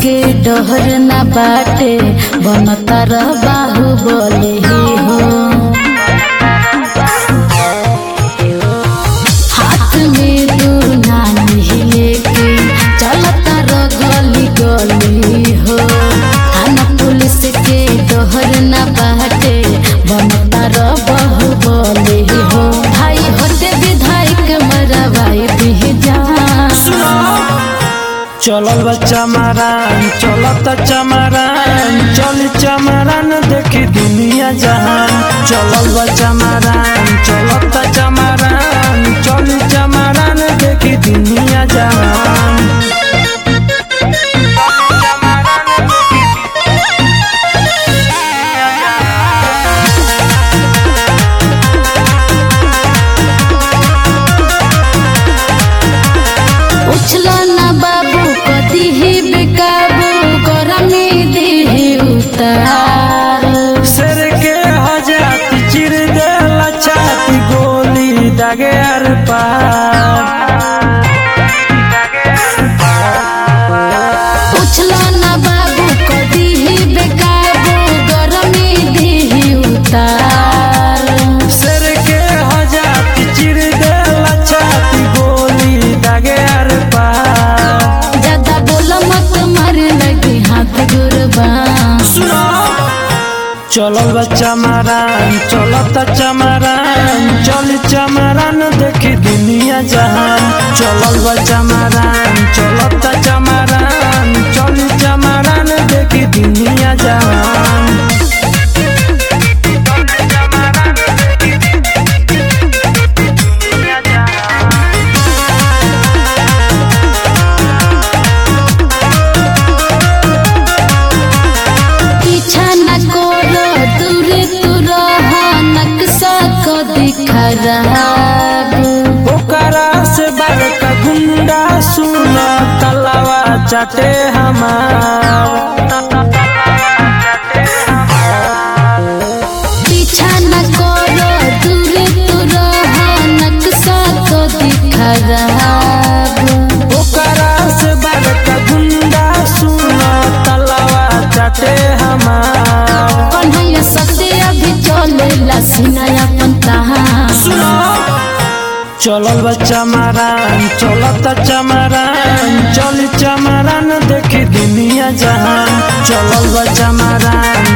के डहर ना बाटे बनतर बाहुबली हो। हाथ में दू नानी लेके चलता गली गली हो। थाना पुलिस के डहर ना बाटे बनतर बाहुबली हो। भाई होते विधायक मरवाई भी जा। चलल बच्चा मारान चलत चमारान चल चमारान देखी दुनिया जहान। चलल बच्चा मारान चलत चमारान चल चमारान देखी दुनिया जहान। उछला ना बाबू कदी ही बेकाबू गरमी दी उतार। सर के हजाती चिर देला छाती गोली दागे आर पार। उछला ना बाबू कदी ही बेकाबू गरमी दी उतार। सर के हजाती चिर देला छाती गोली दागे आर पार। ज्यादा बोला मत मारे लगी हाथ गुरबा। चलल बच्चा मारान चलत चमारान चल चमारान देखी दुनिया जहान। चलल बच्चा मारान चलत चमारान चल चमारान देखी दुनिया जहान। पीछा न करो दूरे तू रह नक्शा को दिखा रहा। ओकरा से बड़का गुंडा सुन तलवा चाटे हमार। पीछा न करो दूरे तू रह नक्शा को दिखा रहा। ओकरा से बड़का गुंडा सुन तलवा चाटे हमार। कन्हैया सत्य अभी चले लसीना अपन तहा। चलल बच्चा मारान चलत चमारान चल चमारान देखी दुनिया जहान। चलल बच्चा मारान